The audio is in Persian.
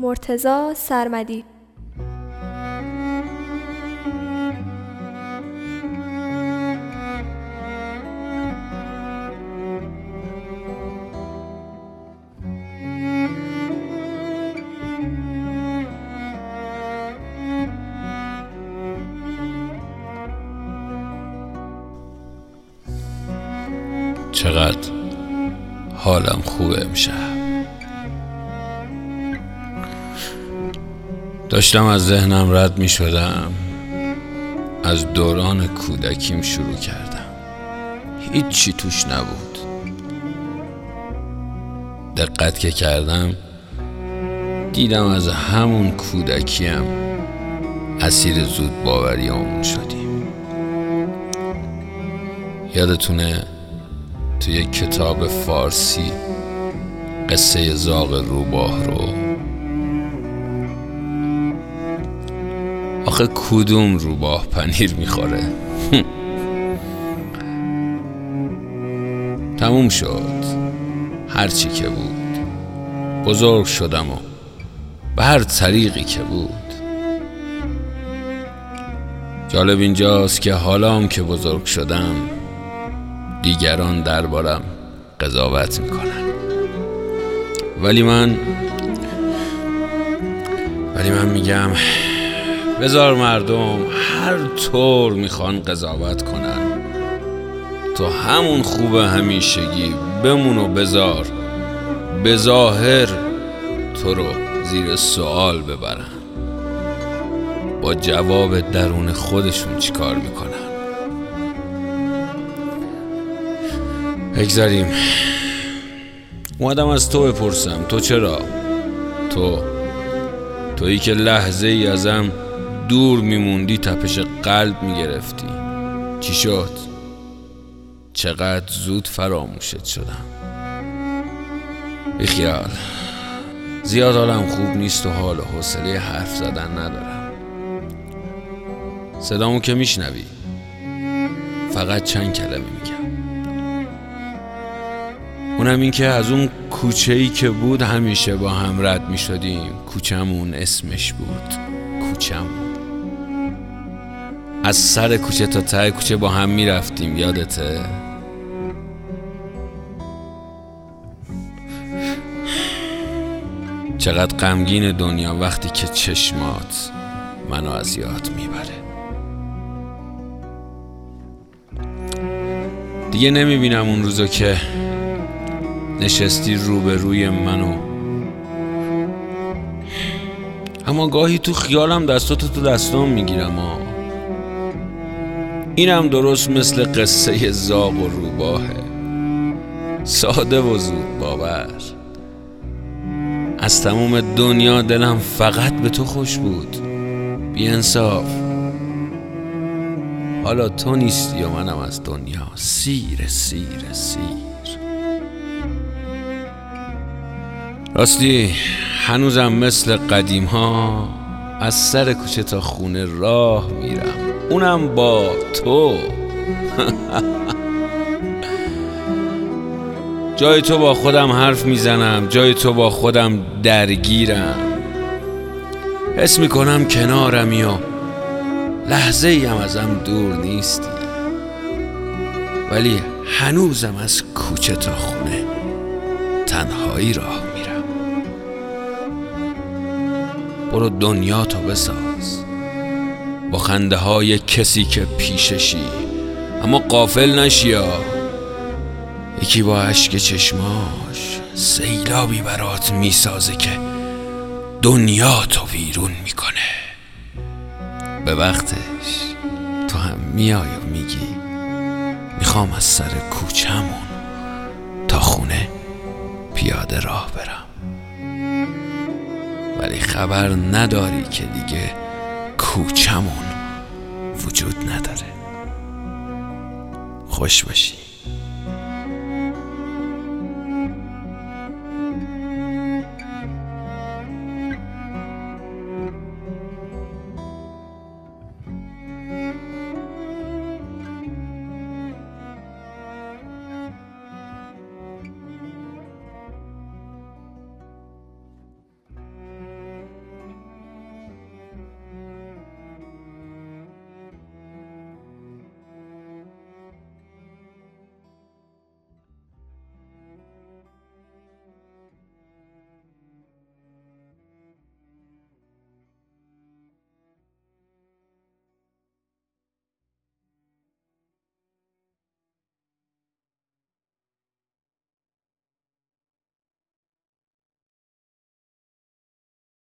مرتضی سرمدی. چقدر حالم خوبه امشب. داشتم از ذهنم رد می شدم. از دوران کودکیم شروع کردم. هیچی توش نبود. دقت که کردم دیدم از همون کودکیم اسیر زود باوریامون شدیم. یادتونه توی یک کتاب فارسی قصه زاغ روباه رو؟ آخه کدوم روباه پنیر میخوره؟ تموم شد هرچی که بود. بزرگ شدم و به هر طریقی که بود. جالب اینجاست که حالا هم که بزرگ شدم دیگران دربارم قضاوت میکنن، ولی من میگم بذار مردم هر طور میخوان قضاوت کنن، تو همون خوبه همیشگی بمون و بذار به ظاهر تو رو زیر سوال ببرن. با جواب درون خودشون چیکار میکنن؟ بگذاریم. اومدم از تو بپرسم تو چرا؟ تویی که لحظه ای ازم دور میموندی تپش قلب میگرفتی. چی شد؟ چقدر زود فراموشت شدم. بیخیال، زیاد حالم خوب نیست و حال و حوصله حرف زدن ندارم. صدامو که میشنوی، فقط چند کلمه میگم. اونم این که از اون کوچه‌ای که بود همیشه با هم رد می شدیم. کوچمون اسمش بود کوچمون. از سر کوچه تا ته کوچه با هم می رفتیم، یادته؟ چقدر غمگین دنیا وقتی که چشمات منو از یاد میبره. دیگه نمیبینم اون روزو که نشستی روبروی منو، اما گاهی تو خیالم دستاتو تو دستام میگیرم. اینم درست مثل قصه زاغ و روباهه، ساده و زود باور. از تمام دنیا دلم فقط به تو خوش بود. بی انصاف، حالا تو نیستی و منم از دنیا سیر. راستی هنوزم مثل قدیم ها از سر کوچه تا خونه راه میرم، اونم با تو. جای تو با خودم حرف میزنم، جای تو با خودم درگیرم. حس میکنم کنارمی و لحظه ایم ازم دور نیستی، ولی هنوزم از کوچه تا خونه تنهایی راه میرم. برو دنیا تو بساز با خنده های کسی که پیششی، اما غافل نشی یکی با اشک چشماش سیلابی برات میسازه که دنیا تو ویرون میکنه. به وقتش تو هم میای و میگی میخوام از سر کوچمون تا خونه پیاده راه برم، ولی خبر نداری که دیگه کوچمون وجود نداره. خوش باشی.